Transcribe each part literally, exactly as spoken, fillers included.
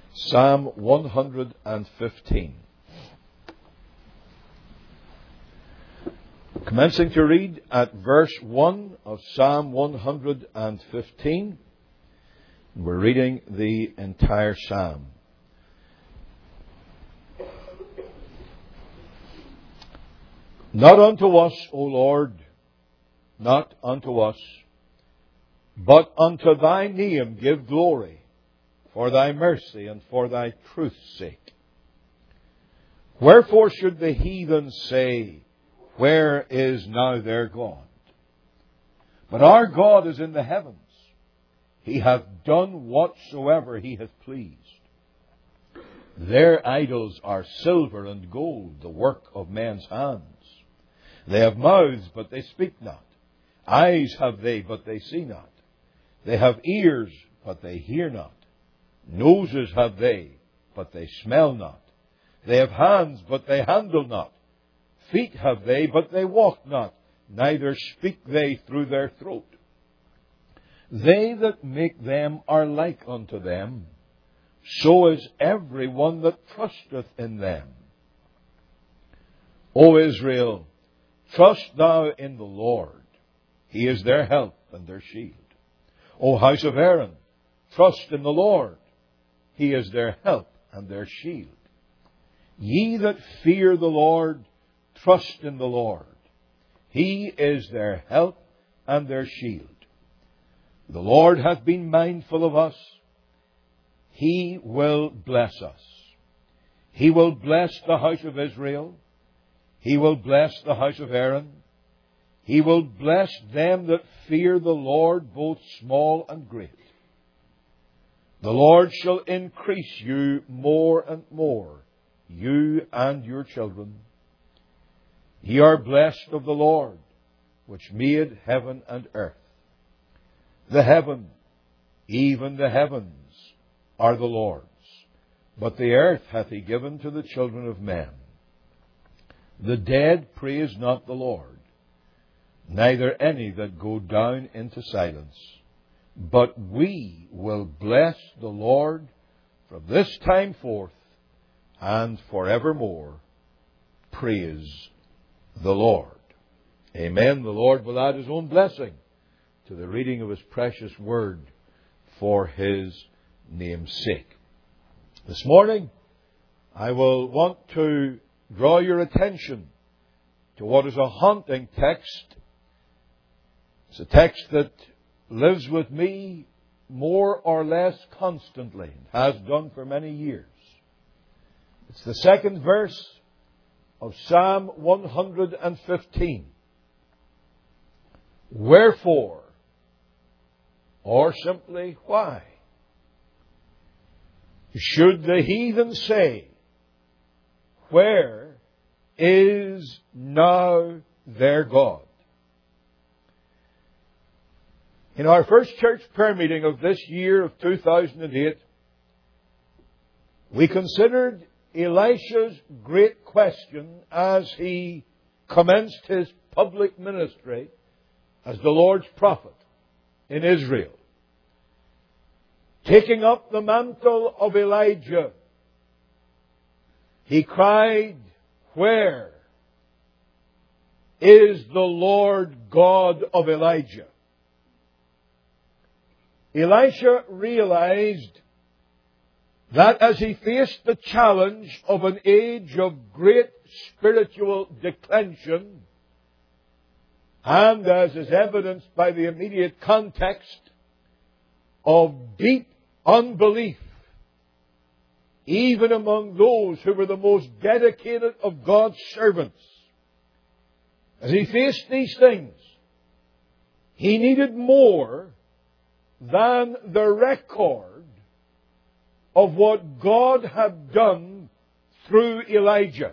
Psalm one hundred fifteen. Commencing to read at verse one of Psalm one hundred fifteen. We're reading the entire psalm. Not unto us, O Lord, not unto us, but unto thy name give glory, for thy mercy and for thy truth's sake. Wherefore should the heathen say, where is now their God? But our God is in the heavens. He hath done whatsoever he hath pleased. Their idols are silver and gold, the work of men's hands. They have mouths, but they speak not. Eyes have they, but they see not. They have ears, but they hear not. Noses have they, but they smell not. They have hands, but they handle not. Feet have they, but they walk not. Neither speak they through their throat. They that make them are like unto them. So is every one that trusteth in them. O Israel, trust thou in the Lord. He is their help and their shield. O house of Aaron, trust in the Lord. He is their help and their shield. Ye that fear the Lord, trust in the Lord. He is their help and their shield. The Lord hath been mindful of us. He will bless us. He will bless the house of Israel. He will bless the house of Aaron. He will bless them that fear the Lord, both small and great. The Lord shall increase you more and more, you and your children. Ye are blessed of the Lord, which made heaven and earth. The heaven, even the heavens, are the Lord's, but the earth hath he given to the children of men. The dead praise not the Lord, neither any that go down into silence. But we will bless the Lord from this time forth and forevermore. Praise the Lord. Amen. The Lord will add his own blessing to the reading of his precious word for his name's sake. This morning, I will want to draw your attention to what is a haunting text. It's a text that lives with me more or less constantly, and has done for many years. It's the second verse of Psalm one hundred fifteen. Wherefore, or simply why, should the heathen say, where is now their God? In our first church prayer meeting of this year of two thousand eight, we considered Elisha's great question as he commenced his public ministry as the Lord's prophet in Israel. Taking up the mantle of Elijah, he cried, where is the Lord God of Elijah? Elisha realized that as he faced the challenge of an age of great spiritual declension, and as is evidenced by the immediate context of deep unbelief, even among those who were the most dedicated of God's servants, as he faced these things, he needed more than the record of what God had done through Elijah.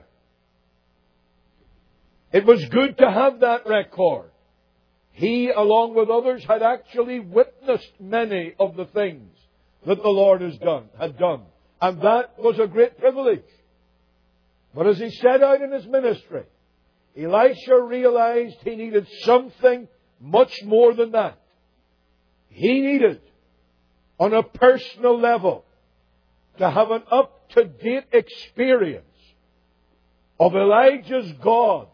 It was good to have that record. He, along with others, had actually witnessed many of the things that the Lord has done, had done. And that was a great privilege. But as he set out in his ministry, Elisha realized he needed something much more than that. He needed, on a personal level, to have an up-to-date experience of Elijah's God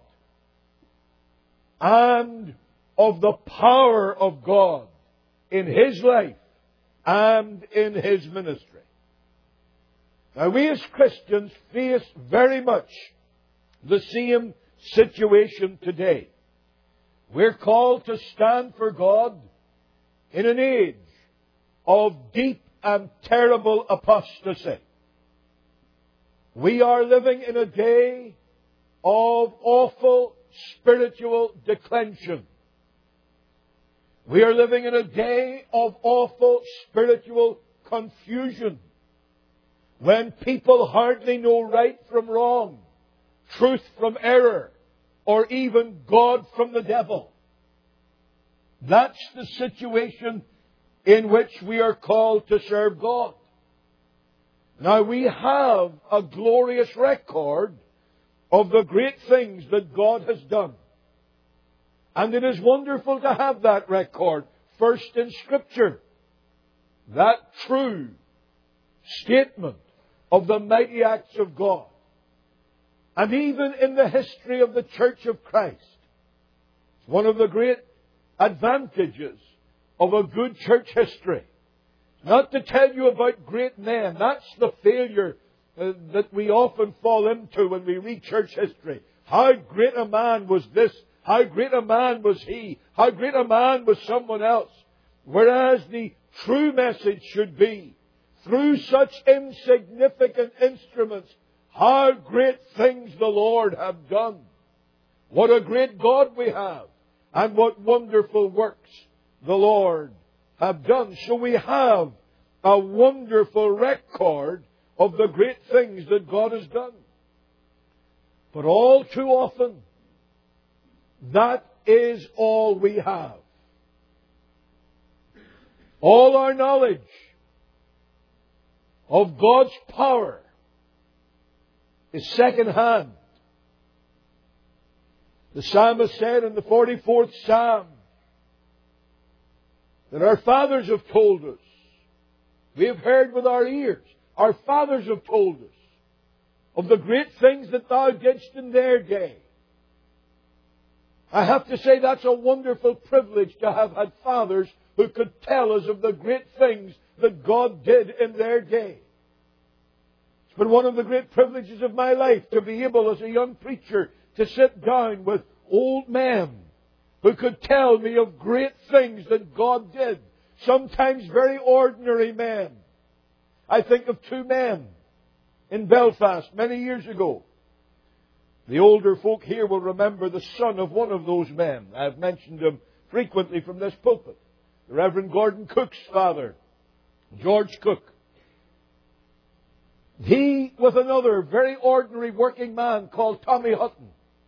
and of the power of God in his life and in his ministry. Now, we as Christians face very much the same situation today. We're called to stand for God in an age of deep and terrible apostasy. We are living in a day of awful spiritual declension. We are living in a day of awful spiritual confusion, when people hardly know right from wrong, truth from error, or even God from the devil. That's the situation in which we are called to serve God. Now, we have a glorious record of the great things that God has done. And it is wonderful to have that record first in Scripture. That true statement of the mighty acts of God. And even in the history of the Church of Christ, one of the great advantages of a good church history. Not to tell you about great men. That's the failure uh, that we often fall into when we read church history. How great a man was this? How great a man was he? How great a man was someone else? Whereas the true message should be, through such insignificant instruments, how great things the Lord have done. What a great God we have. And what wonderful works the Lord have done. So we have a wonderful record of the great things that God has done. But all too often, that is all we have. All our knowledge of God's power is second hand. The psalmist said in the forty-fourth Psalm that our fathers have told us. We have heard with our ears. Our fathers have told us of the great things that Thou didst in their day. I have to say that's a wonderful privilege to have had fathers who could tell us of the great things that God did in their day. It's been one of the great privileges of my life to be able as a young preacher to sit down with old men who could tell me of great things that God did. Sometimes very ordinary men. I think of two men in Belfast many years ago. The older folk here will remember the son of one of those men. I've mentioned him frequently from this pulpit. The Reverend Gordon Cook's father, George Cook. He, with another very ordinary working man called Tommy Hutton,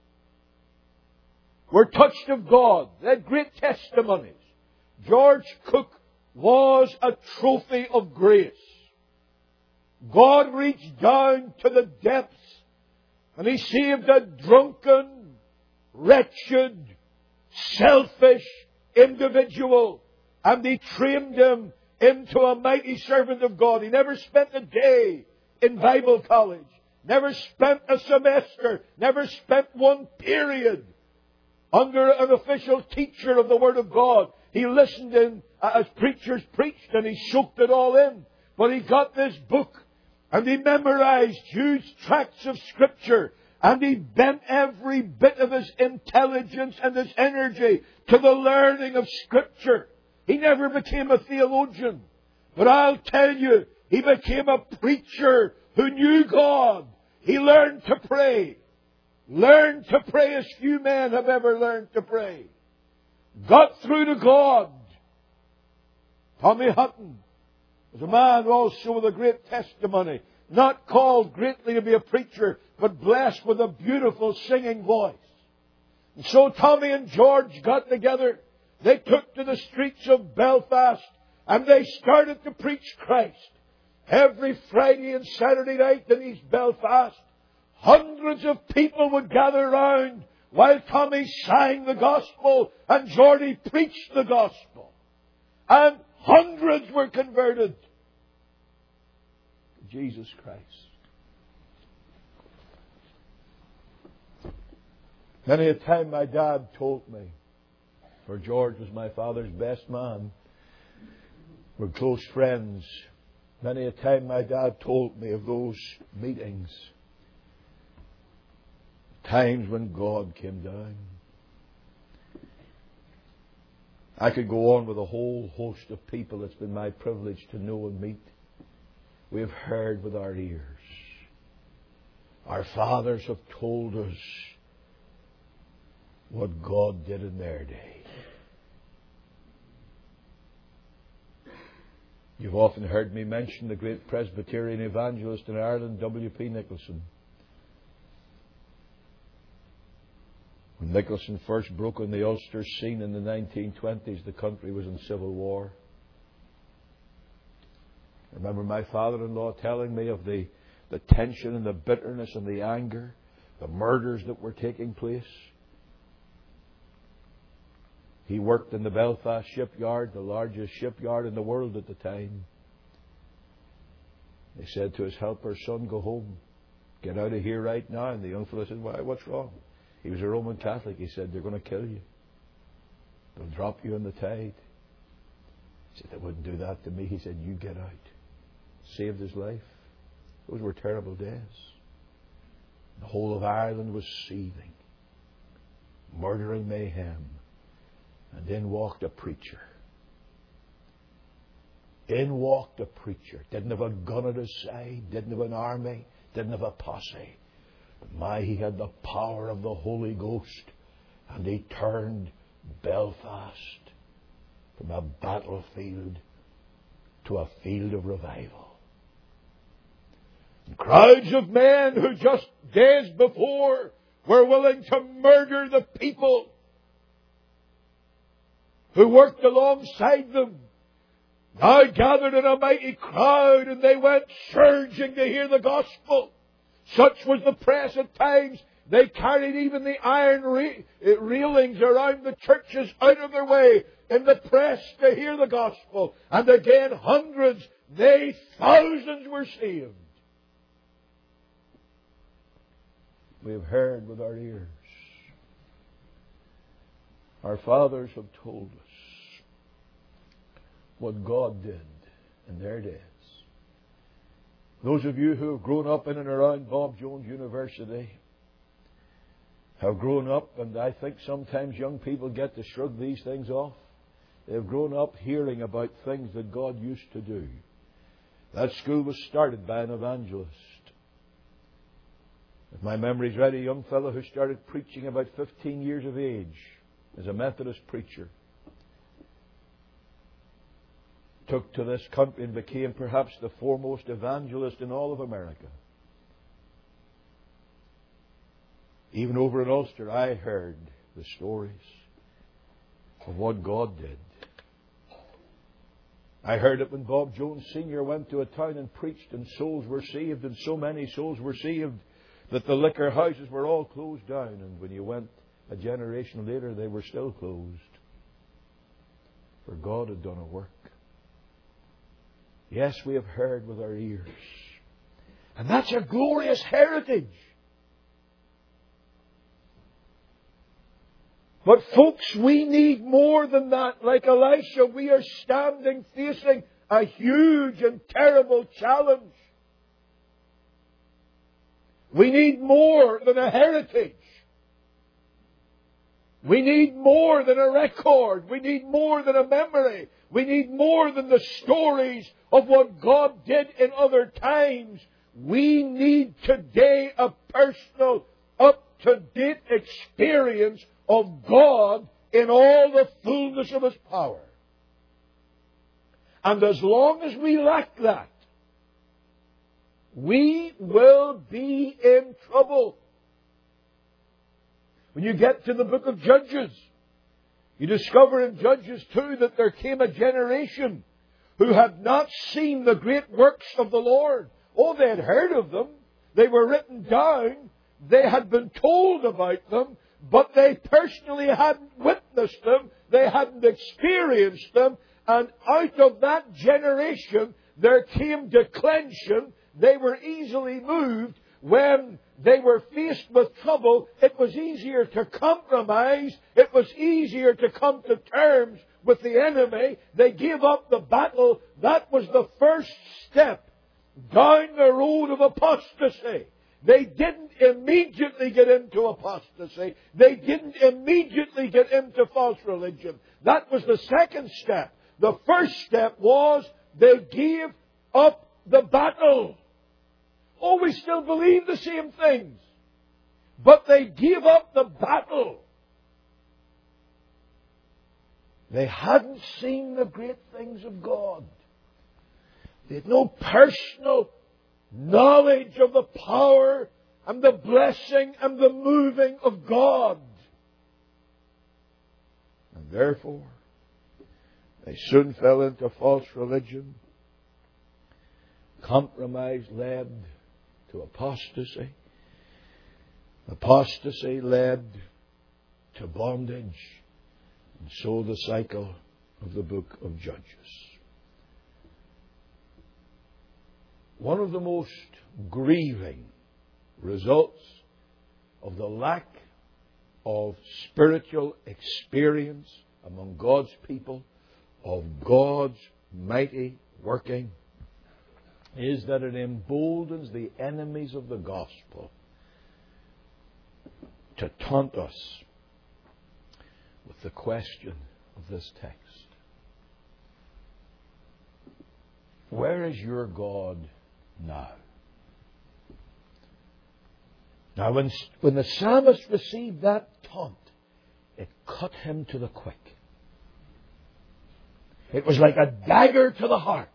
were touched of God. They had great testimonies. George Cook was a trophy of grace. God reached down to the depths and He saved a drunken, wretched, selfish individual, and He trained him into a mighty servant of God. He never spent a day in Bible college, never spent a semester, never spent one period under an official teacher of the Word of God. He listened in as preachers preached and he soaked it all in. But he got this book and he memorized huge tracts of Scripture and he bent every bit of his intelligence and his energy to the learning of Scripture. He never became a theologian. But I'll tell you, he became a preacher who knew God. He learned to pray. Learned to pray as few men have ever learned to pray. Got through to God. Tommy Hutton was a man also with a great testimony. Not called greatly to be a preacher, but blessed with a beautiful singing voice. And so Tommy and George got together. They took to the streets of Belfast and they started to preach Christ. Every Friday and Saturday night in East Belfast, hundreds of people would gather round while Tommy sang the gospel and Geordie preached the gospel. And hundreds were converted. Jesus Christ. Many a time my dad told me, for George was my father's best man. We're close friends. Many a time my dad told me of those meetings. Times when God came down. I could go on with a whole host of people it's been my privilege to know and meet. We have heard with our ears. Our fathers have told us what God did in their day. You've often heard me mention the great Presbyterian evangelist in Ireland, W P Nicholson. When Nicholson first broke on the Ulster scene in the nineteen twenties, the country was in civil war. I remember my father-in-law telling me of the, the tension and the bitterness and the anger, the murders that were taking place. He worked in the Belfast shipyard, the largest shipyard in the world at the time. He said to his helper, "Son, go home. Get out of here right now." And the young fellow said, "Why? What's wrong?" He was a Roman Catholic. He said, "They're going to kill you. They'll drop you in the tide." He said, "They wouldn't do that to me." He said, "You get out." Saved his life. Those were terrible days. The whole of Ireland was seething. Murdering mayhem. And in walked a preacher. In walked a preacher. Didn't have a gun at his side. Didn't have an army. Didn't have a posse. But my, he had the power of the Holy Ghost. And he turned Belfast from a battlefield to a field of revival. And crowds of men who just days before were willing to murder the people who worked alongside them, now gathered in a mighty crowd, and they went surging to hear the gospel. Such was the press at times, they carried even the iron re- railings around the churches out of their way in the press to hear the gospel. And again, hundreds, nay, thousands were saved. We have heard with our ears. Our fathers have told us what God did in their days. Those of you who have grown up in and around Bob Jones University have grown up, and I think sometimes young people get to shrug these things off. They've grown up hearing about things that God used to do. That school was started by an evangelist. If my memory's right, a young fellow who started preaching about fifteen years of age as a Methodist preacher, took to this country and became perhaps the foremost evangelist in all of America. Even over in Ulster, I heard the stories of what God did. I heard it when Bob Jones Senior went to a town and preached, and souls were saved, and so many souls were saved that the liquor houses were all closed down, and when you went a generation later, they were still closed. For God had done a work. Yes, we have heard with our ears. And that's a glorious heritage. But folks, we need more than that. Like Elisha, we are standing facing a huge and terrible challenge. We need more than a heritage. We need more than a record. We need more than a memory. We need more than the stories of what God did in other times. We need today a personal, up-to-date experience of God in all the fullness of His power. And as long as we lack that, we will be in trouble. When you get to the book of Judges, you discover in Judges two that there came a generation who had not seen the great works of the Lord. Oh, they had heard of them. They were written down. They had been told about them, but they personally hadn't witnessed them. They hadn't experienced them. And out of that generation, there came declension. they were easily moved. When they were faced with trouble, it was easier to compromise. It was easier to come to terms with the enemy. They gave up the battle. That was the first step down the road of apostasy. They didn't immediately get into apostasy. They didn't immediately get into false religion. That was the second step. The first step was they gave up the battle. Oh, we still believe the same things. But they gave up the battle. They hadn't seen the great things of God. They had no personal knowledge of the power and the blessing and the moving of God. And therefore, they soon fell into false religion. Compromise led to apostasy. Apostasy led to bondage. And so the cycle of the book of Judges. One of the most grieving results of the lack of spiritual experience among God's people, of God's mighty working, is that it emboldens the enemies of the gospel to taunt us with the question of this text. Where is your God now? Now, when, when the psalmist received that taunt, it cut him to the quick. It was like a dagger to the heart.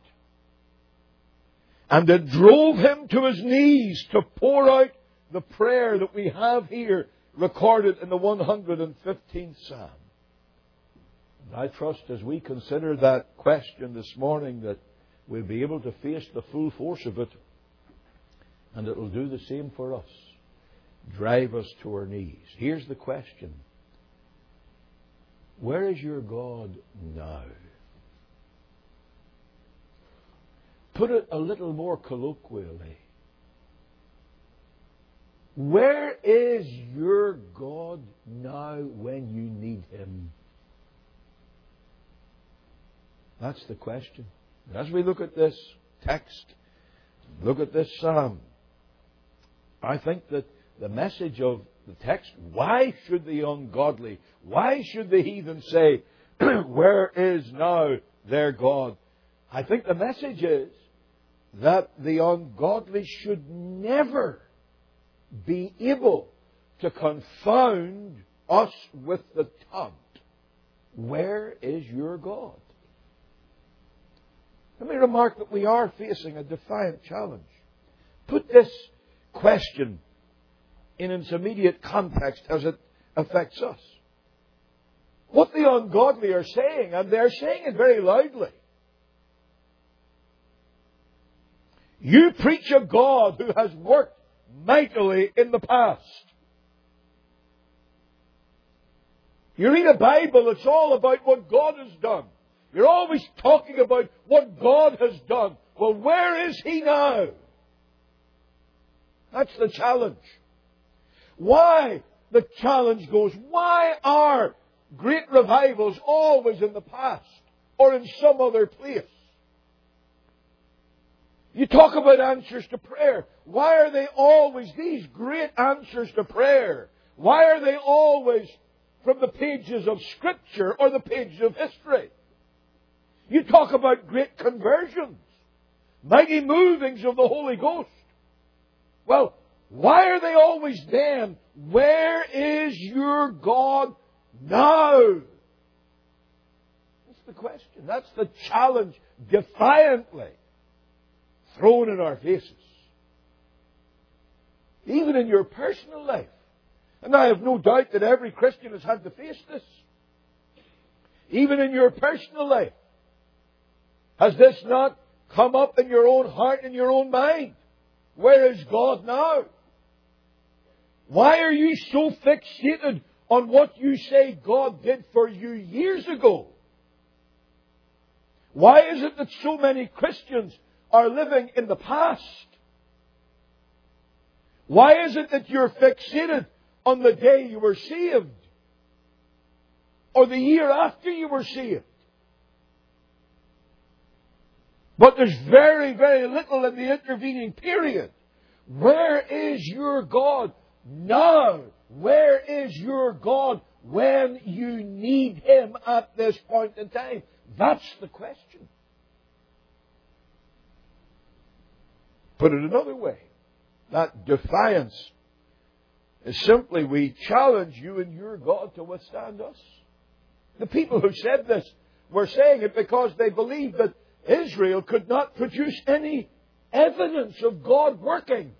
And it drove him to his knees to pour out the prayer that we have here recorded in the one hundred fifteenth Psalm. And I trust as we consider that question this morning that we'll be able to face the full force of it, and it will do the same for us. Drive us to our knees. Here's the question. Where is your God now? Put it a little more colloquially. Where is your God now when you need Him? That's the question. As we look at this text, look at this psalm, I think that the message of the text, why should the ungodly, why should the heathen say, where is now their God? I think the message is that the ungodly should never be able to confound us with the taunt. Where is your God? Let me remark that we are facing a defiant challenge. Put this question in its immediate context as it affects us. What the ungodly are saying, and they're saying it very loudly. You preach a God who has worked mightily in the past. You read a Bible that's all about what God has done. You're always talking about what God has done. Well, where is He now? That's the challenge. Why, the challenge goes, why are great revivals always in the past or in some other place? You talk about answers to prayer. Why are they always these great answers to prayer? Why are they always from the pages of Scripture or the pages of history? You talk about great conversions, mighty movings of the Holy Ghost. Well, why are they always then? Where is your God now? That's the question. That's the challenge defiantly thrown in our faces. Even in your personal life. And I have no doubt that every Christian has had to face this. Even in your personal life. Has this not come up in your own heart and your own mind? Where is God now? Why are you so fixated on what you say God did for you years ago? Why is it that so many Christians are living in the past Why is it that you're fixated on the day you were saved? Or the year after you were saved? But there's very, very little in the intervening period. Where is your God now? Where is your God when you need Him at this point in time? That's the question. Put it another way. That defiance is simply, we challenge you and your God to withstand us. The people who said this were saying it because they believed that Israel could not produce any evidence of God working.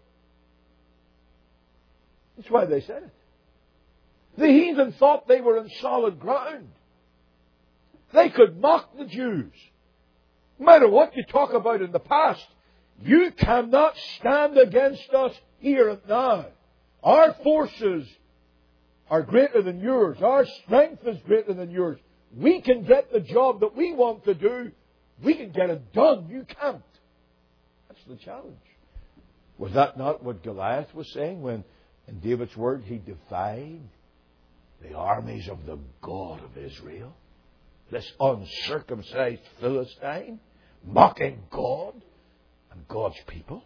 That's why they said it. The heathen thought they were in solid ground. They could mock the Jews. No matter what you talk about in the past, you cannot stand against us here and now. Our forces are greater than yours. Our strength is greater than yours. We can get the job that we want to do. We can get it done. You can't. That's the challenge. Was that not what Goliath was saying when, in David's word, he defied the armies of the God of Israel? This uncircumcised Philistine, mocking God and God's people.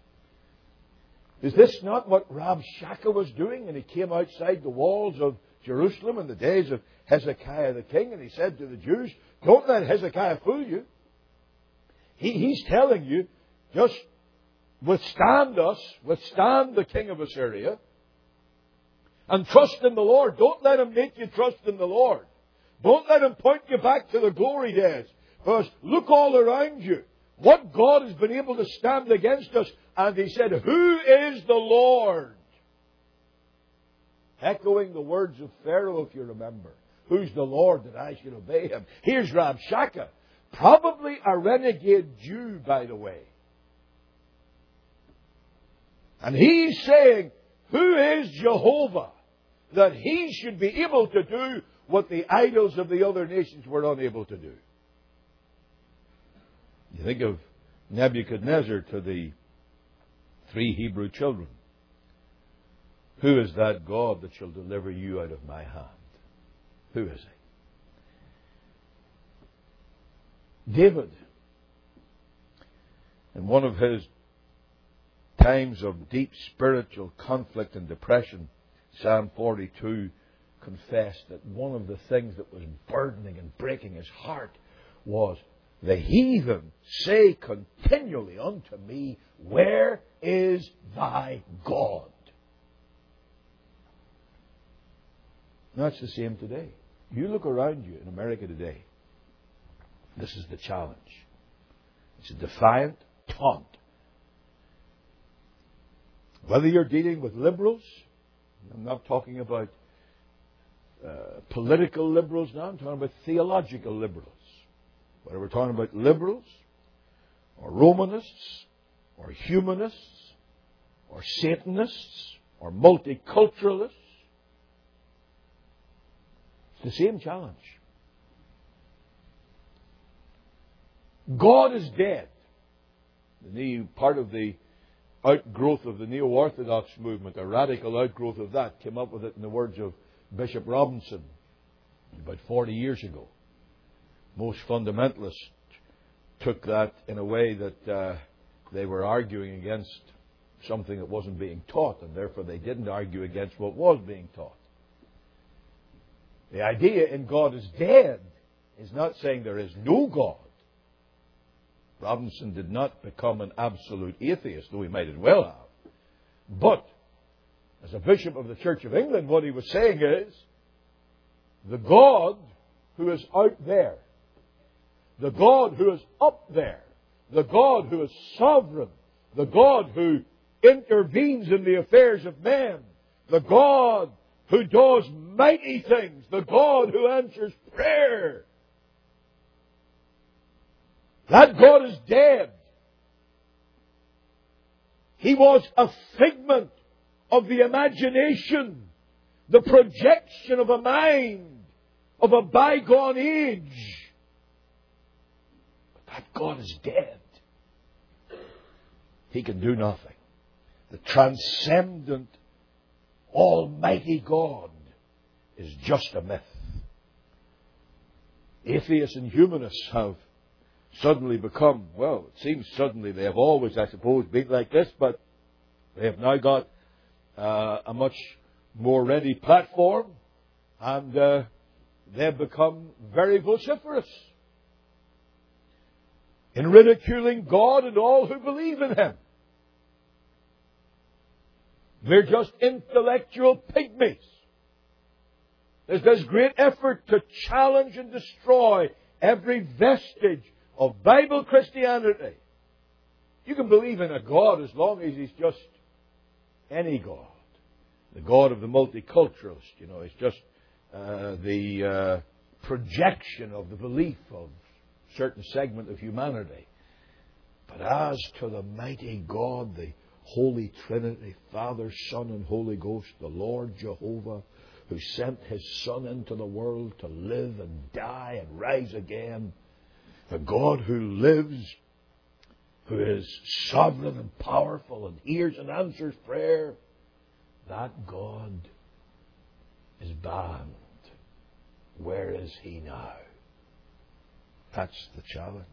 Is this not what Rabshakeh was doing? And he came outside the walls of Jerusalem in the days of Hezekiah the king, and he said to the Jews, don't let Hezekiah fool you. He, he's telling you, just withstand us, withstand the king of Assyria, and trust in the Lord. Don't let him make you trust in the Lord. Don't let him point you back to the glory days. Because look all around you. What God has been able to stand against us. And he said, who is the Lord? Echoing the words of Pharaoh, if you remember. Who's the Lord that I should obey him? Here's Rabshakeh. Probably a renegade Jew, by the way. And he's saying, who is Jehovah that he should be able to do what the idols of the other nations were unable to do? You think of Nebuchadnezzar to the three Hebrew children. Who is that God that shall deliver you out of my hand? Who is he? David, in one of his times of deep spiritual conflict and depression, Psalm forty-two confessed that one of the things that was burdening and breaking his heart was, the heathen say continually unto me, where is thy God? And that's the same today. You look around you in America today. This is the challenge. It's a defiant taunt. Whether you're dealing with liberals, I'm not talking about uh, political liberals now, I'm talking about theological liberals. Whether we're talking about liberals, or Romanists, or humanists, or Satanists, or multiculturalists, it's the same challenge. God is dead. The new part of the outgrowth of the neo-Orthodox movement, a radical outgrowth of that, came up with it in the words of Bishop Robinson about forty years ago. Most fundamentalists took that in a way that uh, they were arguing against something that wasn't being taught, and therefore they didn't argue against what was being taught. The idea in God is dead is not saying there is no God. Robinson did not become an absolute atheist, though he might as well have. But, as a bishop of the Church of England, what he was saying is, the God who is out there, the God who is up there, the God who is sovereign, the God who intervenes in the affairs of men, the God who does mighty things, the God who answers prayer, that God is dead. He was a figment of the imagination, the projection of a mind, of a bygone age. But that God is dead. He can do nothing. the transcendent, almighty God is just a myth. Atheists and humanists have suddenly become, well, it seems suddenly, they have always, I suppose, been like this, but they have now got uh, a much more ready platform, and uh, they've become very vociferous in ridiculing God and all who believe in Him. They're just intellectual pygmies. There's this great effort to challenge and destroy every vestige of Bible Christianity. You can believe in a God as long as He's just any God. The God of the multiculturalist, you know, is just uh, the uh, projection of the belief of a certain segment of humanity. But as to the mighty God, the Holy Trinity, Father, Son, and Holy Ghost, the Lord Jehovah, who sent His Son into the world to live and die and rise again, the God who lives, who is sovereign and powerful and hears and answers prayer, that God is banned. Where is He now? That's the challenge.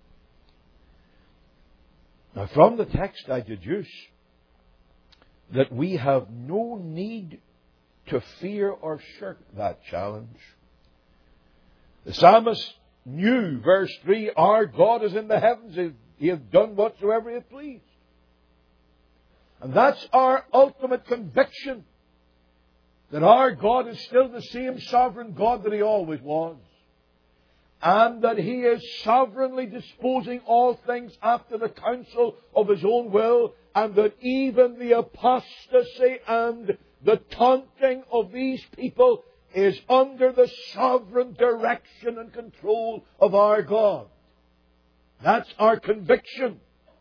Now, from the text I deduce that we have no need to fear or shirk that challenge. The psalmist knew, verse three, our God is in the heavens. He has done whatsoever He hath pleased. And that's our ultimate conviction, that our God is still the same sovereign God that He always was, and that He is sovereignly disposing all things after the counsel of His own will, and that even the apostasy and the taunting of these people is under the sovereign direction and control of our God. That's our conviction.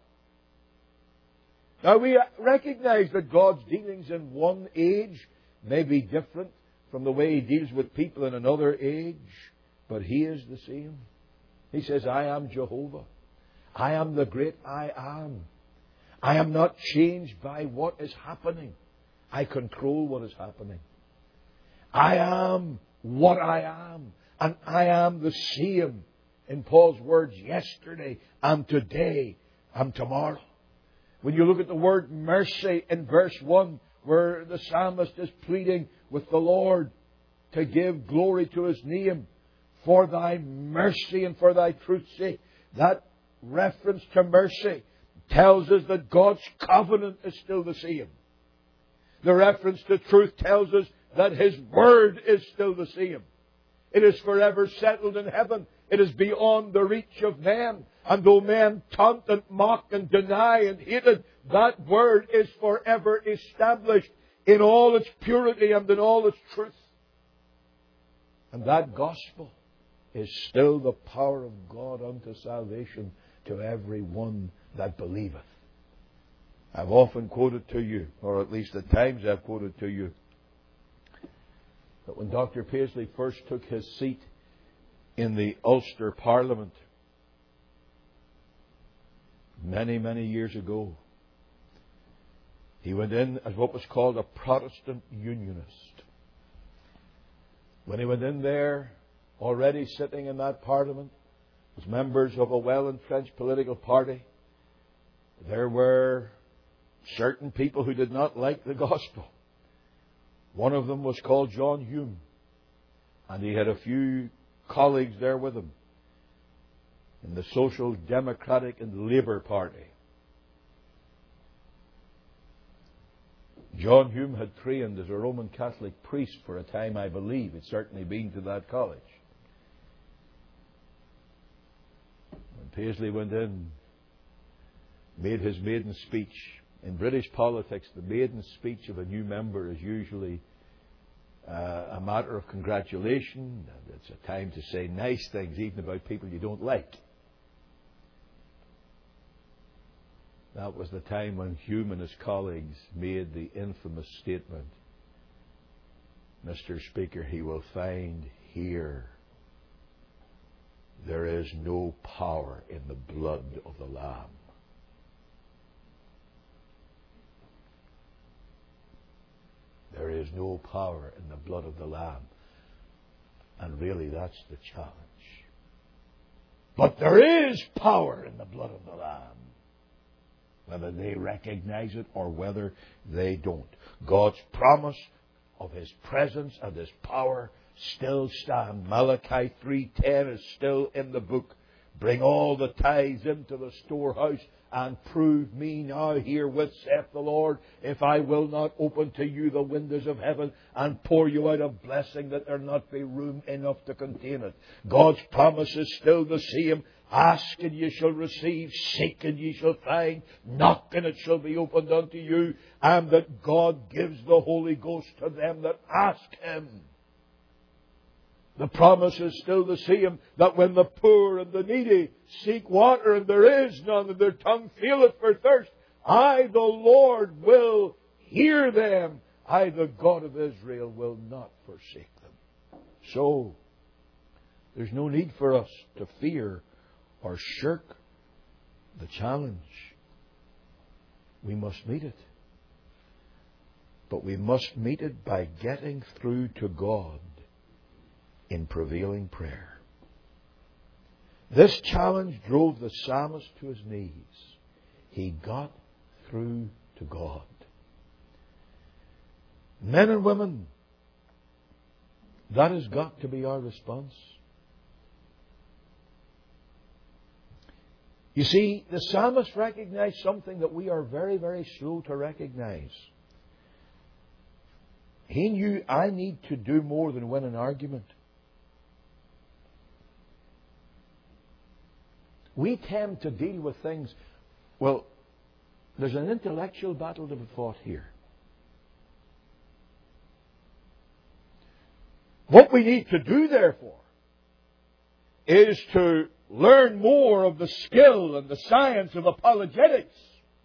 Now, we recognize that God's dealings in one age may be different from the way He deals with people in another age, but He is the same. He says, I am Jehovah. I am the great I am. I am not changed by what is happening. I control what is happening. I am what I am, and I am the same, in Paul's words, yesterday and today and tomorrow. When you look at the word mercy in verse one, where the psalmist is pleading with the Lord to give glory to His name for Thy mercy and for Thy truth's sake, that reference to mercy tells us that God's covenant is still the same. The reference to truth tells us that His word is still the same. It is forever settled in heaven. It is beyond the reach of men. And though men taunt and mock and deny and hate it, that word is forever established in all its purity and in all its truth. And that gospel is still the power of God unto salvation to every one that believeth. I've often quoted to you, or at least at times I've quoted to you, that when Doctor Paisley first took his seat in the Ulster Parliament many, many years ago, he went in as what was called a Protestant Unionist. When he went in there, already sitting in that Parliament, as members of a well-entrenched political party, there were certain people who did not like the gospel. One of them was called John Hume, and he had a few colleagues there with him in the Social Democratic and Labour Party. John Hume had trained as a Roman Catholic priest for a time, I believe. He'd certainly been to that college. When Paisley went in, made his maiden speech. In British politics, the maiden speech of a new member is usually uh, a matter of congratulation. It's a time to say nice things, even about people you don't like. That was the time when Hume and his colleagues made the infamous statement, Mister Speaker, he will find here there is no power in the blood of the Lamb. no power in the blood of the Lamb. And really, that's the challenge. But there is power in the blood of the Lamb. Whether they recognize it or whether they don't. God's promise of His presence and His power still stand. Malachi three ten is still in the book. Bring all the tithes into the storehouse and prove me now herewith, saith the Lord, if I will not open to you the windows of heaven and pour you out a blessing that there not be room enough to contain it. God's promise is still the same. Ask and ye shall receive, seek and ye shall find, knock and it shall be opened unto you, and that God gives the Holy Ghost to them that ask Him. The promise is still the same, that when the poor and the needy seek water and there is none, and their tongue faileth for thirst, I, the Lord, will hear them. I, the God of Israel, will not forsake them. So, there's no need for us to fear or shirk the challenge. We must meet it. But we must meet it by getting through to God in prevailing prayer. This challenge drove the psalmist to his knees. He got through to God. Men and women, that has got to be our response. You see, the psalmist recognized something that we are very, very slow to recognize. He knew, I need to do more than win an argument. We tend to deal with things, well, there's an intellectual battle to be fought here. What we need to do, therefore, is to learn more of the skill and the science of apologetics.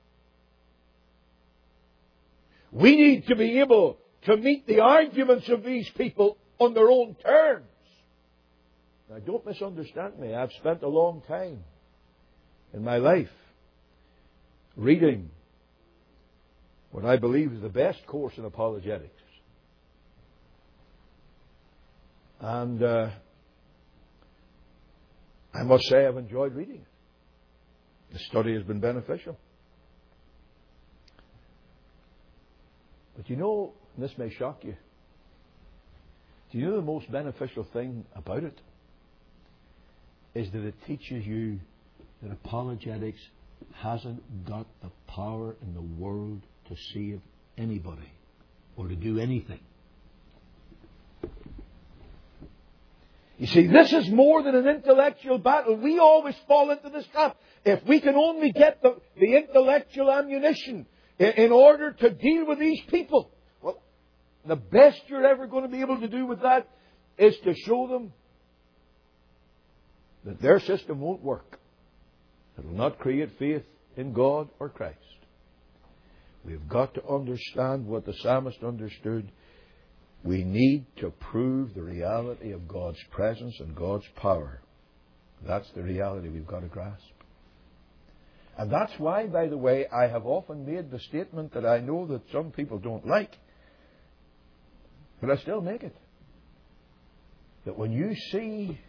We need to be able to meet the arguments of these people on their own terms. Now, don't misunderstand me. I've spent a long time in my life reading what I believe is the best course in apologetics. And uh, I must say I've enjoyed reading it. The study has been beneficial. But you know, and this may shock you, do you know the most beneficial thing about it is that it teaches you that apologetics hasn't got the power in the world to save anybody or to do anything. You see, this is more than an intellectual battle. We always fall into this trap. If we can only get the, the intellectual ammunition in, in order to deal with these people, well, the best you're ever going to be able to do with that is to show them that their system won't work. It will not create faith in God or Christ. We've got to understand what the psalmist understood. We need to prove the reality of God's presence and God's power. That's the reality we've got to grasp. And that's why, by the way, I have often made the statement that I know that some people don't like, but I still make it. That when you see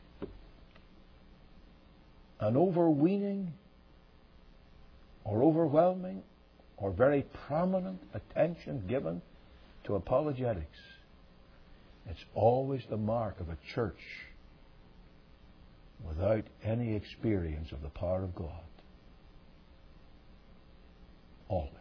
an overweening or overwhelming or very prominent attention given to apologetics, it's always the mark of a church without any experience of the power of God. Always.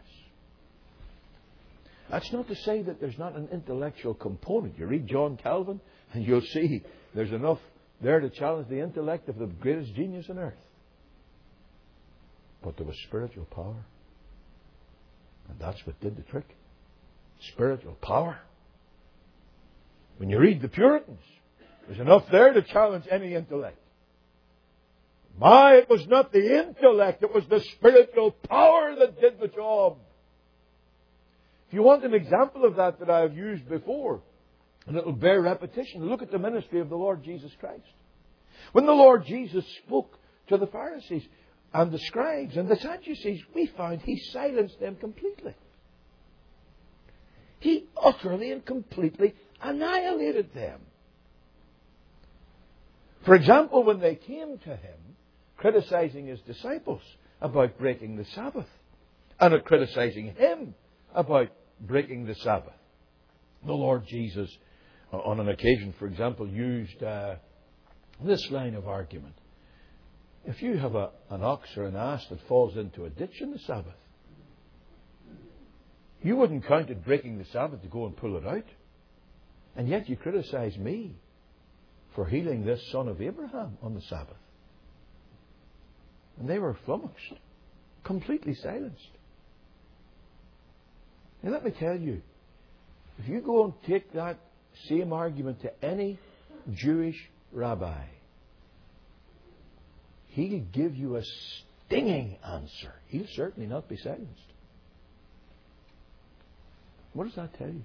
That's not to say that there's not an intellectual component. You read John Calvin and you'll see there's enough there to challenge the intellect of the greatest genius on earth. But there was spiritual power. And that's what did the trick. Spiritual power. When you read the Puritans, there's enough there to challenge any intellect. My, it was not the intellect, it was the spiritual power that did the job. If you want an example of that that I have used before, and it will bear repetition, look at the ministry of the Lord Jesus Christ. When the Lord Jesus spoke to the Pharisees and the scribes and the Sadducees, we found He silenced them completely. He utterly and completely annihilated them. For example, when they came to him, criticizing his disciples about breaking the Sabbath, and at criticizing him about breaking the Sabbath, the Lord Jesus, on an occasion, for example, used uh, this line of argument. If you have a, an ox or an ass that falls into a ditch in the Sabbath, you wouldn't count it breaking the Sabbath to go and pull it out. And yet you criticize me for healing this son of Abraham on the Sabbath. And they were flummoxed, completely silenced. And let me tell you, if you go and take that same argument to any Jewish rabbi, he'll give you a stinging answer. He'll certainly not be silenced. What does that tell you?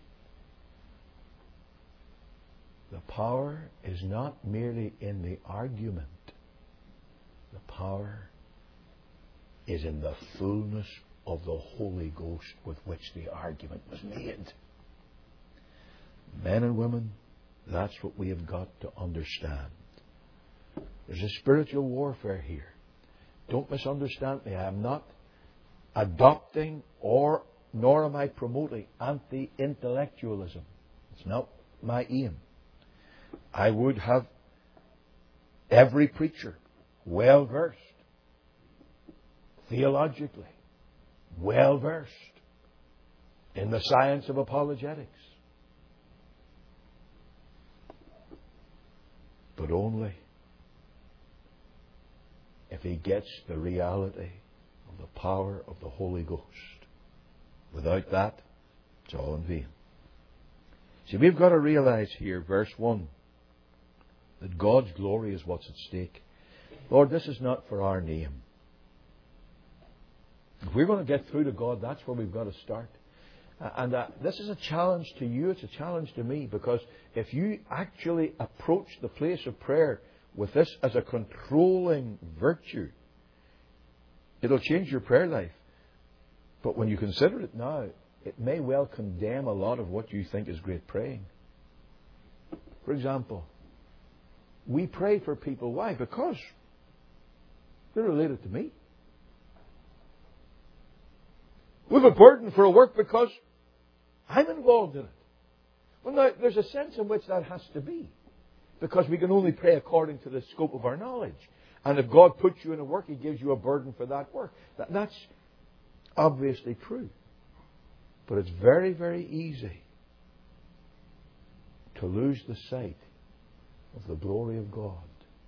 The power is not merely in the argument. The power is in the fullness of the Holy Ghost with which the argument was made. Men and women, that's what we have got to understand. There's a spiritual warfare here. Don't misunderstand me. I am not adopting or nor am I promoting anti-intellectualism. It's not my aim. I would have every preacher well versed, theologically, well versed in the science of apologetics. But only if he gets the reality of the power of the Holy Ghost. Without that, it's all in vain. See, we've got to realize here, verse one, that God's glory is what's at stake. Lord, this is not for our name. If we're going to get through to God, that's where we've got to start. And uh, this is a challenge to you, it's a challenge to me, because if you actually approach the place of prayer with this as a controlling virtue, it'll change your prayer life. But when you consider it now, it may well condemn a lot of what you think is great praying. For example, we pray for people. Why? Because they're related to me. We have a burden for a work because I'm involved in it. Well, now, there's a sense in which that has to be. Because we can only pray according to the scope of our knowledge. And if God puts you in a work, He gives you a burden for that work. That, that's obviously true. But it's very, very easy to lose the sight of the glory of God.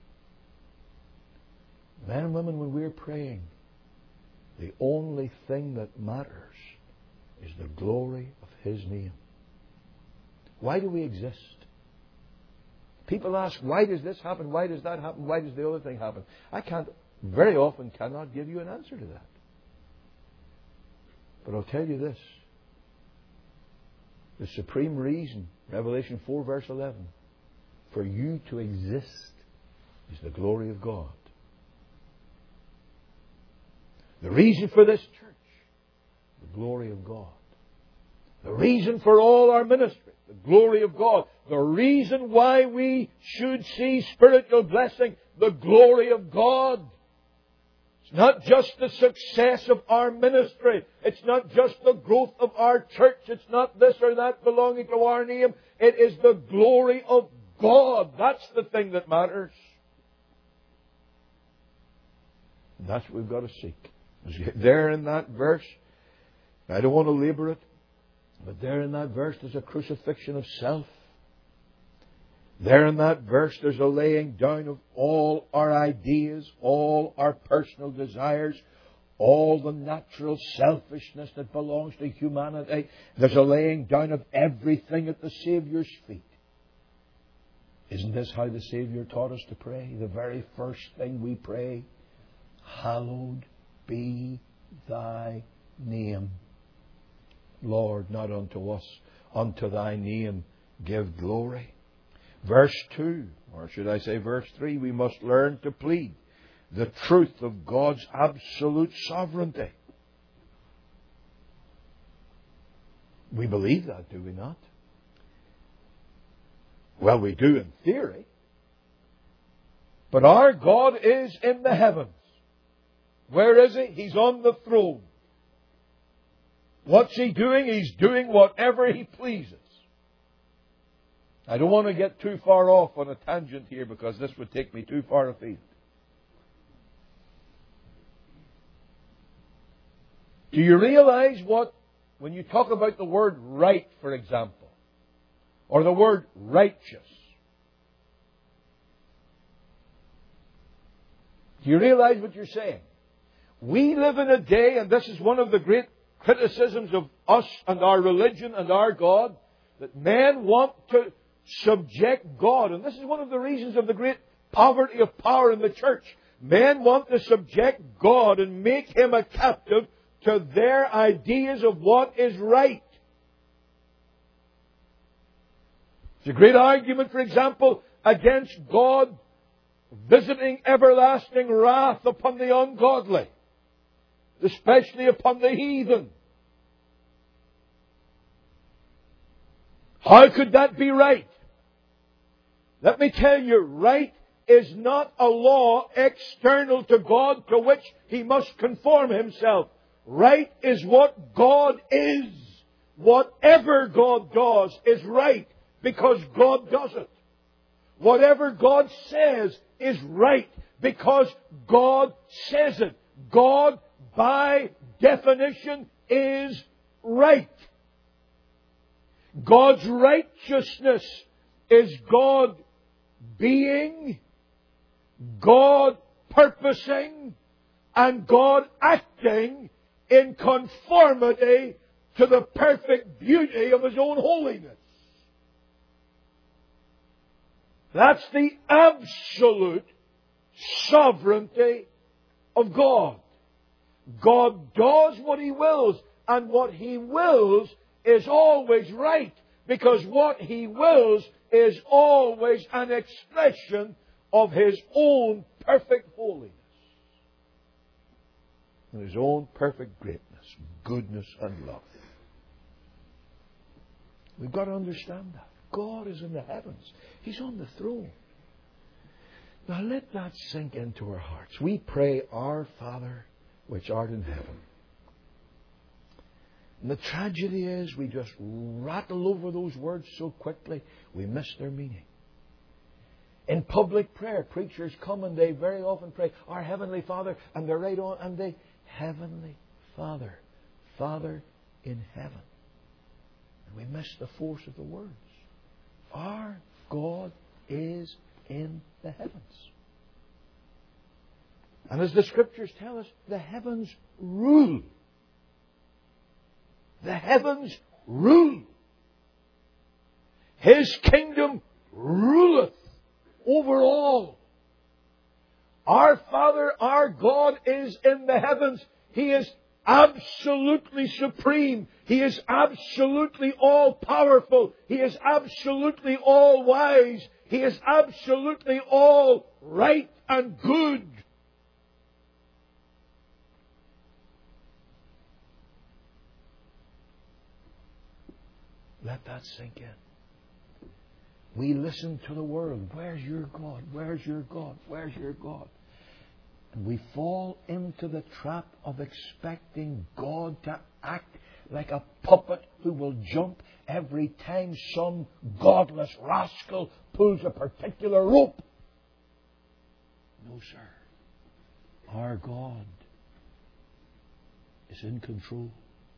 Men and women, when we're praying, the only thing that matters is the glory of His name. Why do we exist? People ask, why does this happen? Why does that happen? Why does the other thing happen? I can't, very often cannot give you an answer to that. But I'll tell you this. The supreme reason, Revelation four verse eleven, for you to exist is the glory of God. The reason for this church, the glory of God. The reason for all our ministry, the glory of God. The reason why we should see spiritual blessing, the glory of God. It's not just the success of our ministry. It's not just the growth of our church. It's not this or that belonging to our name. It is the glory of God. That's the thing that matters. And that's what we've got to seek. There in that verse, I don't want to labour it, but there in that verse there's a crucifixion of self. There in that verse there's a laying down of all our ideas, all our personal desires, all the natural selfishness that belongs to humanity. There's a laying down of everything at the Saviour's feet. Isn't this how the Saviour taught us to pray? The very first thing we pray, hallowed be Thy name. Lord, not unto us, unto Thy name give glory. Verse two, or should I say verse three, we must learn to plead the truth of God's absolute sovereignty. We believe that, do we not? Well, we do in theory. But our God is in the heavens. Where is He? He's on the throne. What's He doing? He's doing whatever He pleases. I don't want to get too far off on a tangent here because this would take me too far afield. Do you realize what, when you talk about the word right, for example, or the word righteous, do you realize what you're saying? We live in a day, and this is one of the great criticisms of us and our religion and our God, that men want to subject God. And this is one of the reasons of the great poverty of power in the church. Men want to subject God and make Him a captive to their ideas of what is right. It's a great argument, for example, against God visiting everlasting wrath upon the ungodly, especially upon the heathen. How could that be right? Let me tell you, right is not a law external to God to which He must conform Himself. Right is what God is. Whatever God does is right because God does it. Whatever God says is right because God says it. God, by definition, is right. God's righteousness is God being, God purposing, and God acting in conformity to the perfect beauty of His own holiness. That's the absolute sovereignty of God. God does what He wills, and what He wills is always right, because what He wills is always an expression of His own perfect holiness. And His own perfect greatness, goodness and love. We've got to understand that. God is in the heavens. He's on the throne. Now let that sink into our hearts. We pray, Our Father, which art in heaven. And the tragedy is we just rattle over those words so quickly we miss their meaning. In public prayer, preachers come and they very often pray, Our Heavenly Father, and they're right on, and they, Heavenly Father, Father in heaven. And we miss the force of the words. Our God is in the heavens. And as the Scriptures tell us, the heavens rule. The heavens rule. His kingdom ruleth over all. Our Father, our God is in the heavens. He is absolutely supreme. He is absolutely all-powerful. He is absolutely all-wise. He is absolutely all right and good. Let that sink in. We listen to the world. Where's your God? Where's your God? Where's your God? And we fall into the trap of expecting God to act like a puppet who will jump every time some godless rascal pulls a particular rope. No, sir. Our God is in control.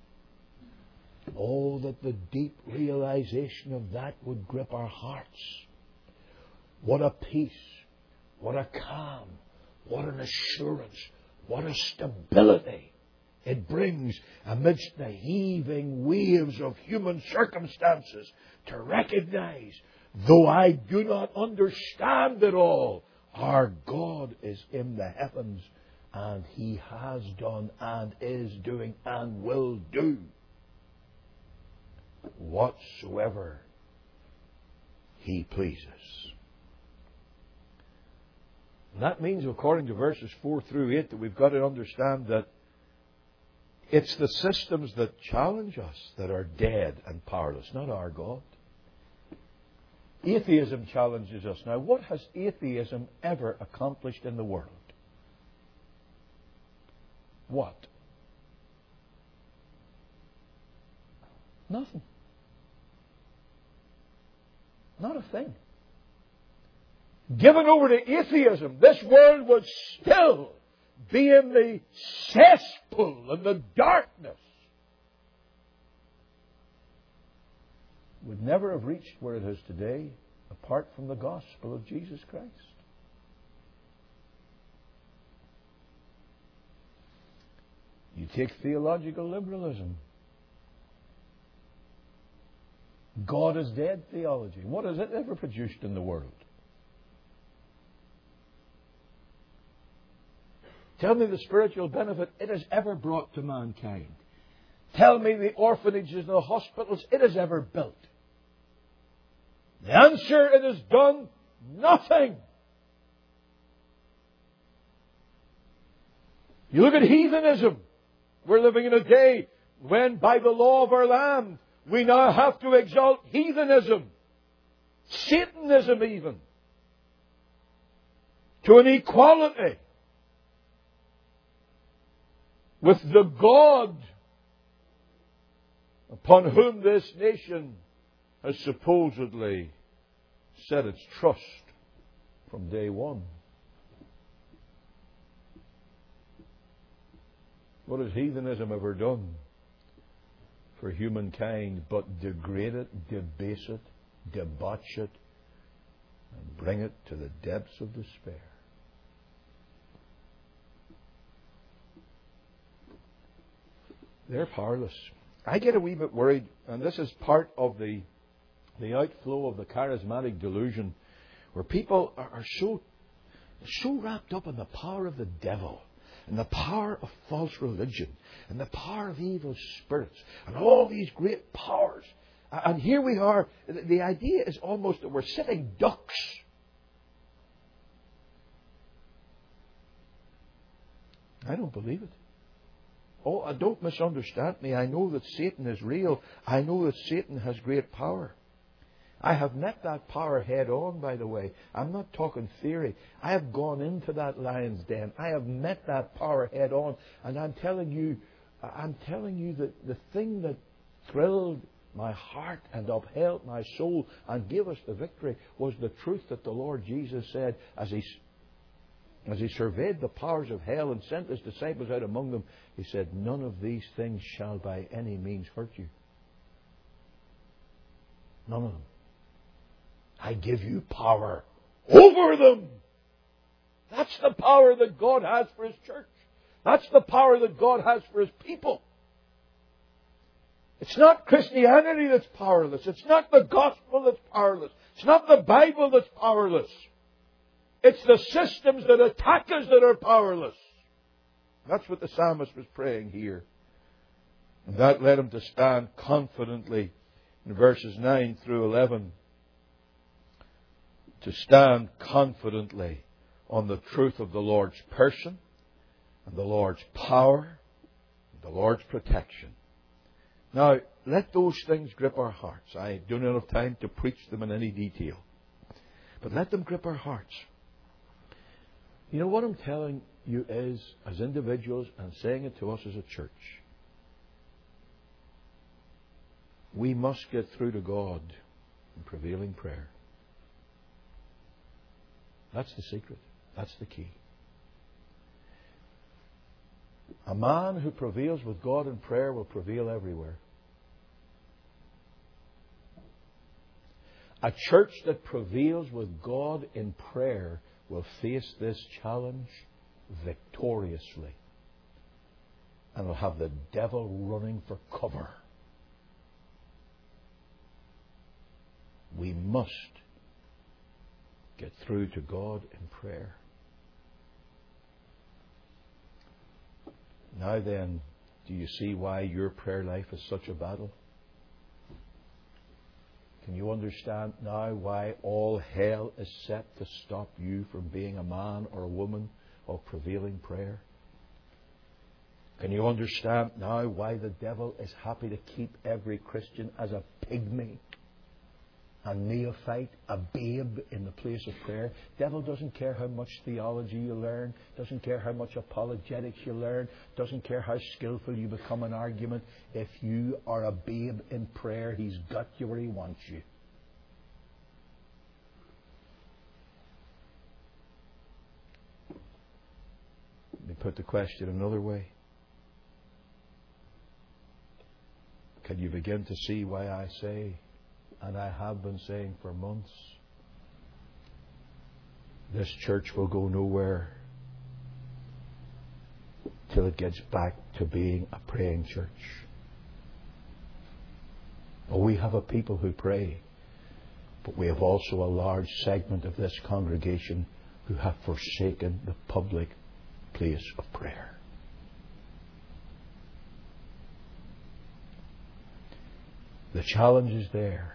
Oh, that the deep realization of that would grip our hearts. What a peace, what a calm, what an assurance, what a stability it brings amidst the heaving waves of human circumstances to recognize, though I do not understand it all, our God is in the heavens, and He has done and is doing and will do whatsoever He pleases. And that means, according to verses four through eight, that we've got to understand that It's the systems that challenge us that are dead and powerless, not our God. Atheism challenges us. Now, what has atheism ever accomplished in the world? What? Nothing. Not a thing. Given over to atheism, this world would still be in the cesspool and the darkness. Would never have reached where it is today apart from the gospel of Jesus Christ. You take theological liberalism. God is dead theology. What has it ever produced in the world? Tell me the spiritual benefit it has ever brought to mankind. Tell me the orphanages and the hospitals it has ever built. The answer, it has done nothing. You look at heathenism. We're living in a day when, by the law of our land, we now have to exalt heathenism, Satanism even, to an equality with the God upon whom this nation has supposedly set its trust from day one. What has heathenism ever done for humankind but degrade it, debase it, debauch it, and bring it to the depths of despair? They're powerless. I get a wee bit worried, and this is part of the the outflow of the charismatic delusion, where people are, are so so wrapped up in the power of the devil, and the power of false religion, and the power of evil spirits, and all these great powers. And here we are. The idea is almost that we're sitting ducks. I don't believe it. Oh, don't misunderstand me. I know that Satan is real. I know that Satan has great power. I have met that power head on, by the way. I'm not talking theory. I have gone into that lion's den. I have met that power head on. And I'm telling you, I'm telling you that the thing that thrilled my heart and upheld my soul and gave us the victory was the truth that the Lord Jesus said as He As He surveyed the powers of hell and sent His disciples out among them. He said, none of these things shall by any means hurt you. None of them. I give you power over them. That's the power that God has for His church. That's the power that God has for His people. It's not Christianity that's powerless. It's not the gospel that's powerless. It's not the Bible that's powerless. It's the systems that attack us that are powerless. That's what the psalmist was praying here. And that led him to stand confidently in verses nine through eleven. To stand confidently on the truth of the Lord's person and the Lord's power and the Lord's protection. Now, let those things grip our hearts. I do not have time to preach them in any detail. But let them grip our hearts. You know, what I'm telling you is, as individuals, and saying it to us as a church, we must get through to God in prevailing prayer. That's the secret. That's the key. A man who prevails with God in prayer will prevail everywhere. A church that prevails with God in prayer will face this challenge victoriously. And will have the devil running for cover. We must get through to God in prayer. Now then, do you see why your prayer life is such a battle? Can you understand now why all hell is set to stop you from being a man or a woman of prevailing prayer? Can you understand now why the devil is happy to keep every Christian as a pygmy, a neophyte, a babe in the place of prayer? Devil doesn't care how much theology you learn, doesn't care how much apologetics you learn, doesn't care how skillful you become in argument. If you are a babe in prayer, he's got you where he wants you. Let me put the question another way. Can you begin to see why I say, and I have been saying for months, this church will go nowhere till it gets back to being a praying church? Well, we have a people who pray, but we have also a large segment of this congregation who have forsaken the public place of prayer. The challenge is there.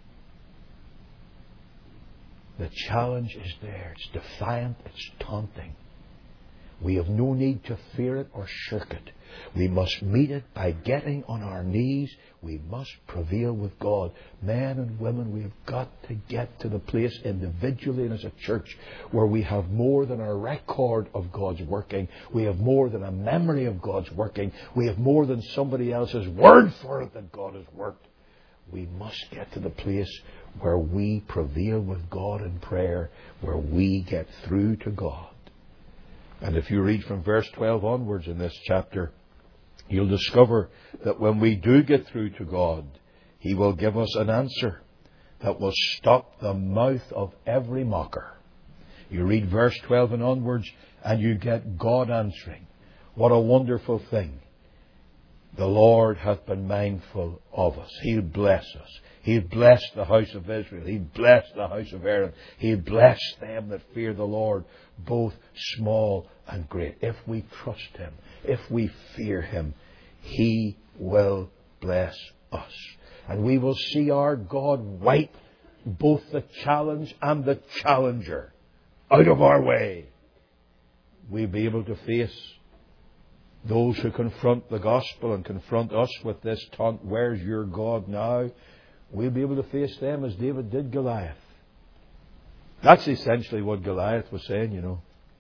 The challenge is there. It's defiant. It's taunting. We have no need to fear it or shirk it. We must meet it by getting on our knees. We must prevail with God. Men and women, we have got to get to the place individually and as a church where we have more than a record of God's working. We have more than a memory of God's working. We have more than somebody else's word for it that God has worked. We must get to the place where we prevail with God in prayer, where we get through to God. And if you read from verse twelve onwards in this chapter, you'll discover that when we do get through to God, He will give us an answer that will stop the mouth of every mocker. You read verse twelve and onwards, and you get God answering. What a wonderful thing. The Lord hath been mindful of us. He'll bless us. He'll bless the house of Israel. He'll bless the house of Aaron. He'll bless them that fear the Lord, both small and great. If we trust Him, if we fear Him, He will bless us. And we will see our God wipe both the challenge and the challenger out of our way. We'll be able to face those who confront the gospel and confront us with this taunt, where's your God now? We'll be able to face them as David did Goliath. That's essentially what Goliath was saying, you know.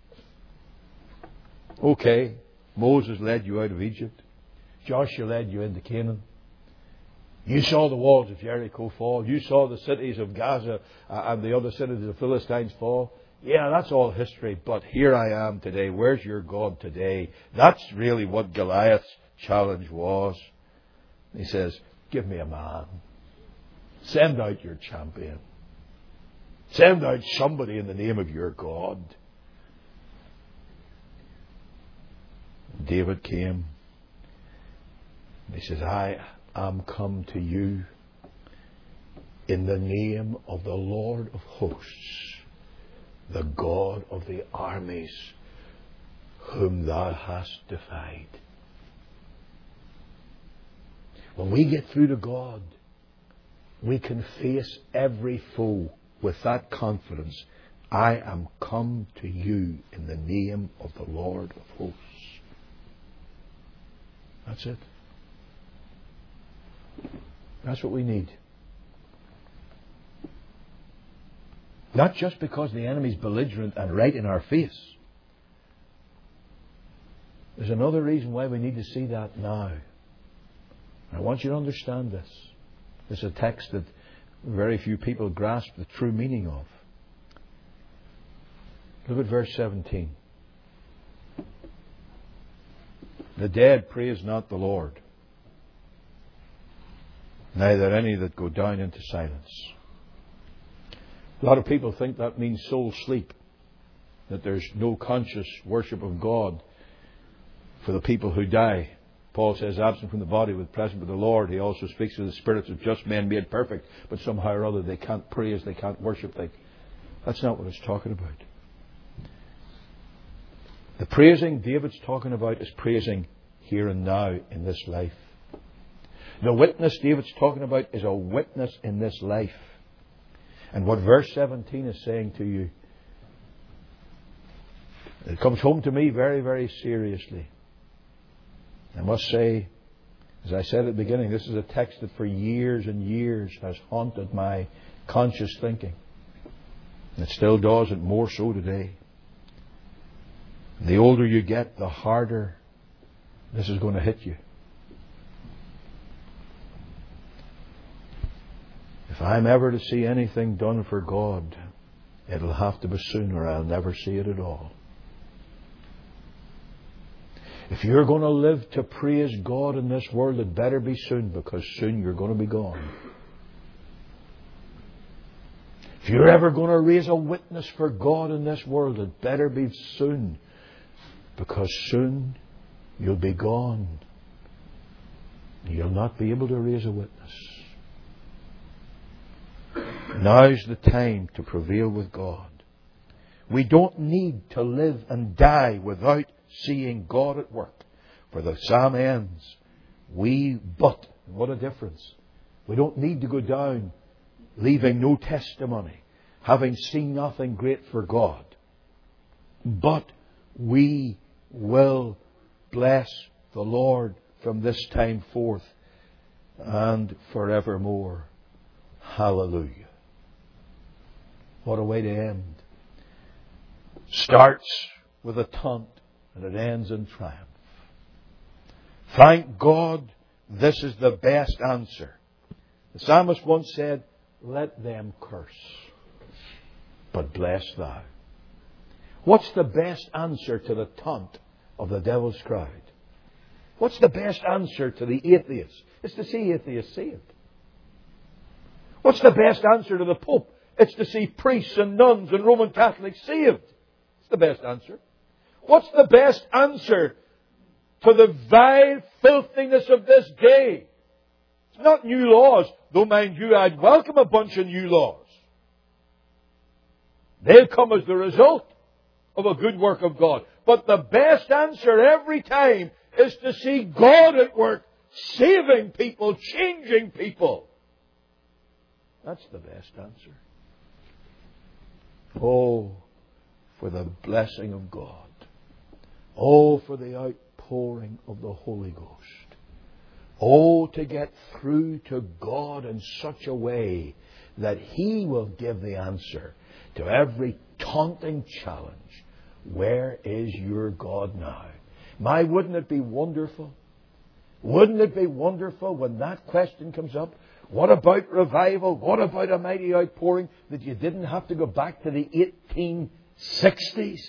Okay, Moses led you out of Egypt. Joshua led you into Canaan. You saw the walls of Jericho fall. You saw the cities of Gaza and the other cities of the Philistines fall. Yeah, that's all history, but here I am today. Where's your God today? That's really what Goliath's challenge was. He says, give me a man. Send out your champion. Send out somebody in the name of your God. David came. He says, I am come to you in the name of the Lord of hosts, the God of the armies, whom thou hast defied. When we get through to God, we can face every foe with that confidence. I am come to you in the name of the Lord of hosts. That's it. That's what we need. Not just because the enemy's belligerent and right in our face. There's another reason why we need to see that now. I want you to understand this. This is a text that very few people grasp the true meaning of. Look at verse seventeen. The dead praise not the Lord, neither any that go down into silence. A lot of people think that means soul sleep, that there's no conscious worship of God for the people who die. Paul says, absent from the body with present with the Lord. He also speaks of the spirits of just men made perfect, but somehow or other they can't praise, they can't worship. They... That's not what it's talking about. The praising David's talking about is praising here and now in this life. The witness David's talking about is a witness in this life. And what verse seventeen is saying to you, it comes home to me very, very seriously. I must say, as I said at the beginning, this is a text that for years and years has haunted my conscious thinking. And it still does, and more so today. The older you get, the harder this is going to hit you. If I'm ever to see anything done for God, it'll have to be soon, or I'll never see it at all. If you're going to live to praise God in this world, it better be soon, because soon you're going to be gone. If you're ever going to raise a witness for God in this world, it better be soon, because soon you'll be gone. You'll not be able to raise a witness. Now's the time to prevail with God. We don't need to live and die without seeing God at work. For the psalm ends, we but, what a difference. We don't need to go down leaving no testimony, having seen nothing great for God. But we will bless the Lord from this time forth and forevermore. Hallelujah. What a way to end. Starts with a taunt and it ends in triumph. Thank God, this is the best answer. The psalmist once said, let them curse, but bless thou. What's the best answer to the taunt of the devil's crowd? What's the best answer to the atheists? It's to see atheists saved. What's the best answer to the Pope? It's to see priests and nuns and Roman Catholics saved. It's the best answer. What's the best answer to the vile filthiness of this day? It's not new laws, though mind you, I'd welcome a bunch of new laws. They'll come as the result of a good work of God. But the best answer every time is to see God at work, saving people, changing people. That's the best answer. Oh, for the blessing of God. Oh, for the outpouring of the Holy Ghost. Oh, to get through to God in such a way that He will give the answer to every taunting challenge. Where is your God now? My, wouldn't it be wonderful? Wouldn't it be wonderful when that question comes up? What about revival? What about a mighty outpouring? That you didn't have to go back to the eighteen sixties?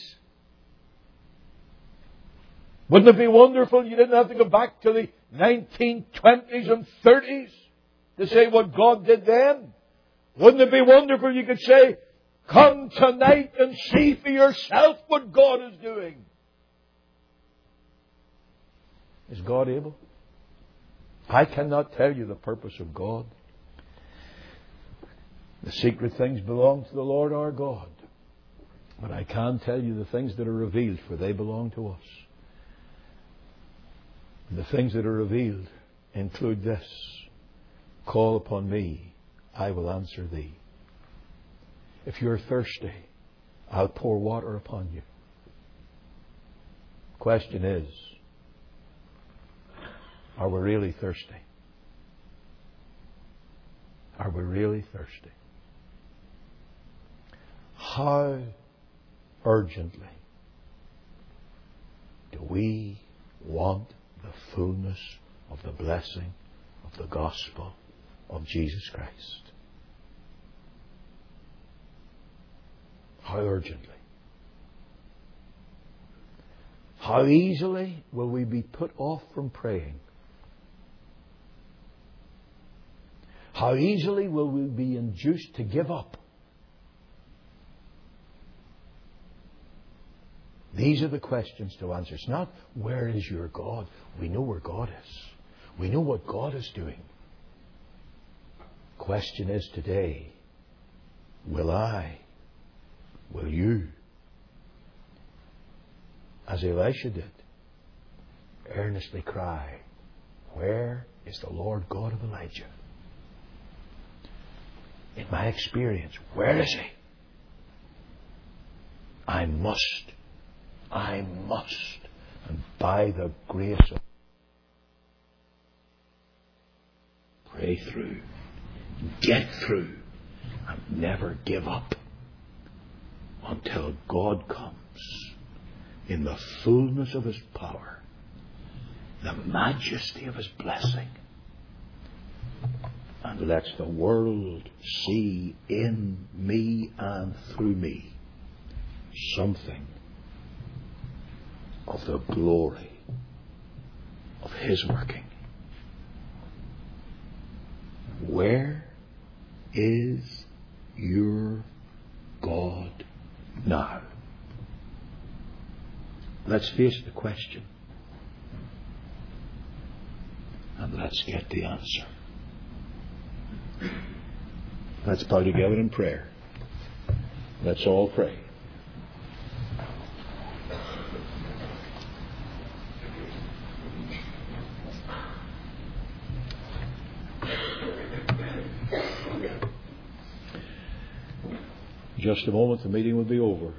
Wouldn't it be wonderful you didn't have to go back to the nineteen twenties and thirties to say what God did then? Wouldn't it be wonderful you could say, come tonight and see for yourself what God is doing? Is God able? I cannot tell you the purpose of God. The secret things belong to the Lord our God. But I can tell you the things that are revealed, for they belong to us. And the things that are revealed include this: call upon me, I will answer thee. If you're thirsty, I'll pour water upon you. Question is, are we really thirsty? Are we really thirsty? How urgently do we want the fullness of the blessing of the gospel of Jesus Christ? How urgently? How easily will we be put off from praying? How easily will we be induced to give up? These are the questions to answer. It's not, where is your God? We know where God is. We know what God is doing. Question is today, will I, will you, as Elisha did, earnestly cry, where is the Lord God of Elijah? In my experience, where is He? I must, I must, and by the grace of pray through, get through, and never give up until God comes in the fullness of His power, the majesty of His blessing, and lets the world see in me and through me something of the glory of His working. Where is your God now? Let's face the question, and let's get the answer. Let's bow together in prayer. Let's all pray. Just a moment, the meeting will be over.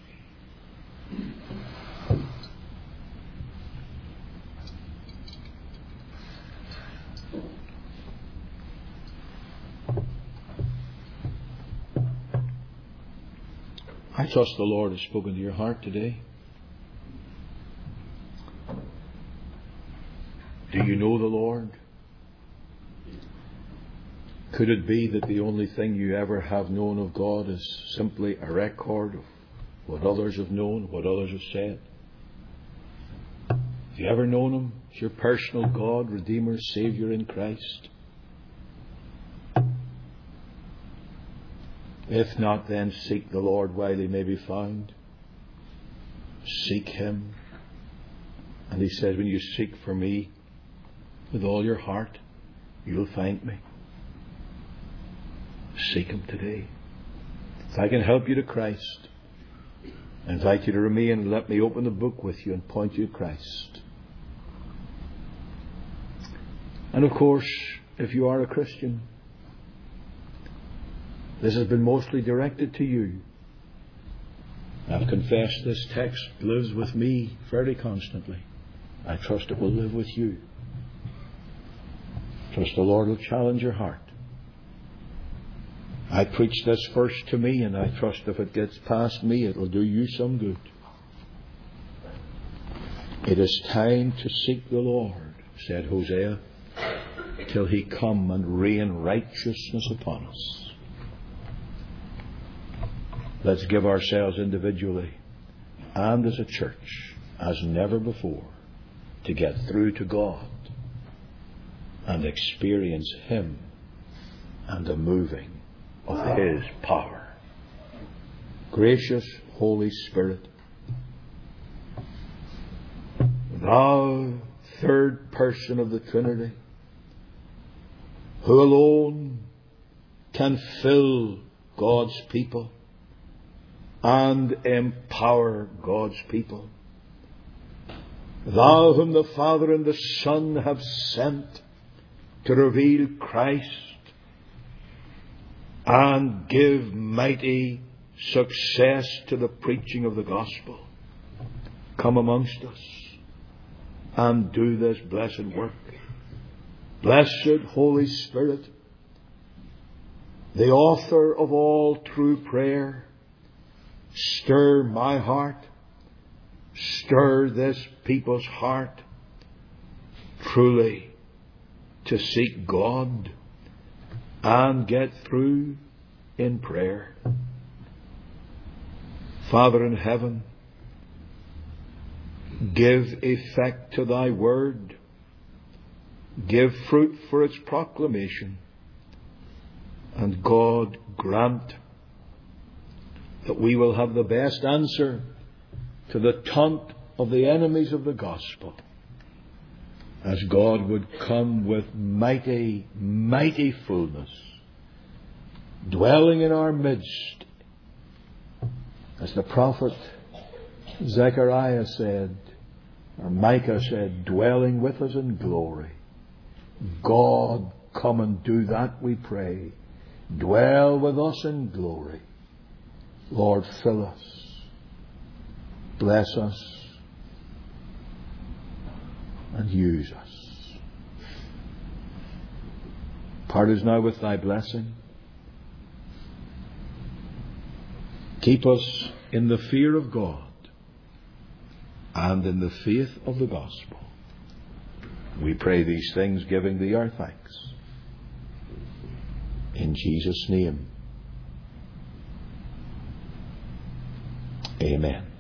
I trust the Lord has spoken to your heart today. Do you know the Lord? Could it be that the only thing you ever have known of God is simply a record of what others have known, what others have said? Have you ever known Him as your personal God, Redeemer, Saviour in Christ? If not, then seek the Lord while He may be found. Seek Him. And He says, when you seek for me with all your heart, you'll find me. Seek Him today. If I can help you to Christ, I invite you to remain and let me open the book with you and point you to Christ. And of course, if you are a Christian, this has been mostly directed to you. I've confessed this text lives with me fairly constantly. I trust it will live with you. Trust the Lord will challenge your heart. I preach this first to me, and I trust if it gets past me, it will do you some good. It is time to seek the Lord, said Hosea, till He come and rain righteousness upon us. Let's give ourselves individually and as a church as never before to get through to God and experience Him and the moving of His power. Gracious Holy Spirit, Thou third person of the Trinity, who alone can fill God's people and empower God's people. Thou whom the Father and the Son have sent to reveal Christ and give mighty success to the preaching of the gospel. Come amongst us and do this blessed work. Blessed Holy Spirit, the author of all true prayer, stir my heart, stir this people's heart truly to seek God and get through in prayer. Father in heaven, give effect to Thy word, give fruit for its proclamation, and God grant that we will have the best answer to the taunt of the enemies of the gospel, as God would come with mighty, mighty fullness, dwelling in our midst, as the prophet Zechariah said, or Micah said, dwelling with us in glory. God, come and do that, we pray. Dwell with us in glory. Lord, fill us. Bless us. And use us. Part us now with thy blessing. Keep us in the fear of God and in the faith of the gospel. We pray these things, giving thee our thanks. In Jesus' name. Amen.